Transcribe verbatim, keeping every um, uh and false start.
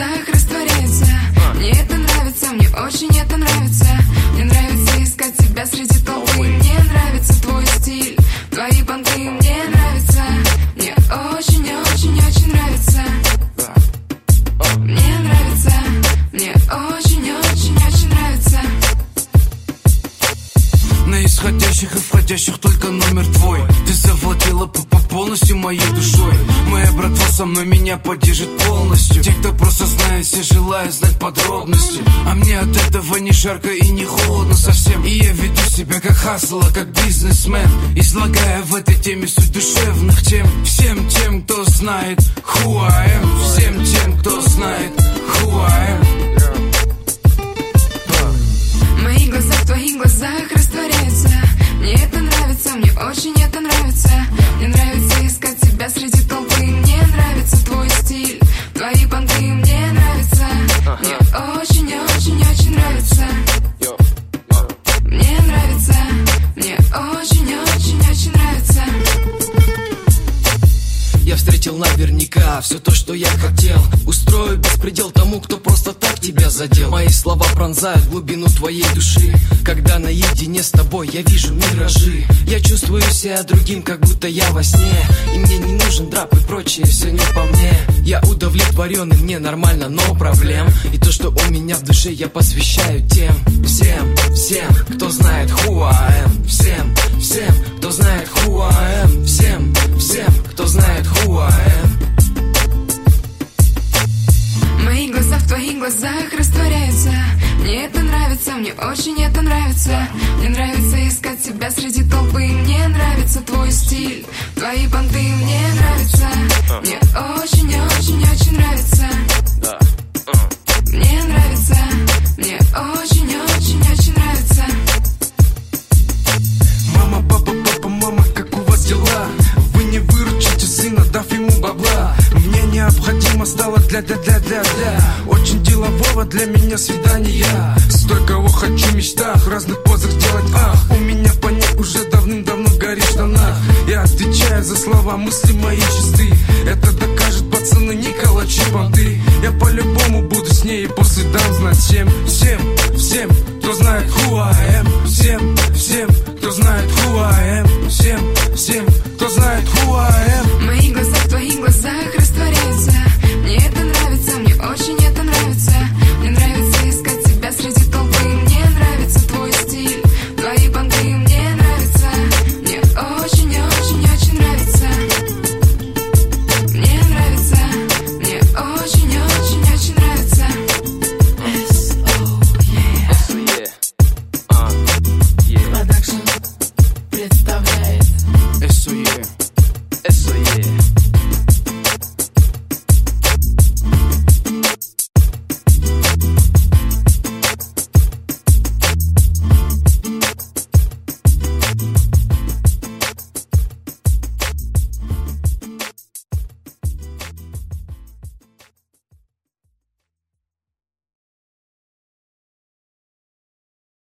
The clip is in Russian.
глазах растворяется. Мне это нравится, мне очень это нравится. Мне нравится искать себя среди толпы. Мне нравится твой стиль, твои понты. Мне нравится, мне очень-очень-очень нравится. Мне нравится, мне очень-очень-очень нравится. На исходящих и входящих только номер твой. Ты завладела полностью моей душой. Моя братва со мной меня поддержит полностью. Те, кто просто знает, все желают знать подробности. А мне от этого не жарко и не холодно совсем. И я веду себя как хасло, как бизнесмен, излагая в этой теме суть душевных тем. Всем тем, кто знает who I am. Всем тем, кто знает who I am. Мои глаза в твоих глазах растворяются. Мне это нравится, мне очень это нравится. Мне нравится искать себя среди толпы. Мне нравится твой стиль, твои понты. Мне нравится, мне очень-очень-очень нравится. Мне нравится, мне очень-очень-очень нравится. Я встретил наверняка все то, что я хотел. Устрою беспредел тому, кто просто так тебя задел. Мои слова пронзают глубину твоей души. Когда наедине с тобой я вижу миражи. Я чувствую себя другим, как будто я во сне. И мне не нужен драп и прочее, все не по мне. Я удовлетворенный, мне нормально, но проблем. И то, что у меня в душе, я посвящаю тем. Всем, всем, кто знает who I am. Всем, всем, кто знает who I am. Всем, всем, кто знает who I am. Мои глаза в твоих глазах растворяются. Мне это нравится, мне очень это нравится. Мне нравится искать себя среди толпы. Мне нравится твой стиль, твои понты. Мне нравится, мне очень-очень-очень нравится. Мне нравится, мне очень-очень-очень нравится. Мама, папа, папа, мама, как у вас дела? Вы не выручите сына, дав ему бабла. Мне необходимо стало для-для-для-для-для. Очень делового для меня свидания. Стой, кого хочу в мечтах, в разных позах делать ах. У меня по ней уже давным-давно горит в штанах. Я отвечаю за слова, мысли мои чисты. Это докажет, пацаны, не калачи понты. Я по-любому буду с ней и после дам знать всем. Всем, всем, кто знает who I am. Всем, всем, кто знает who I am. Всем, всем, кто знает who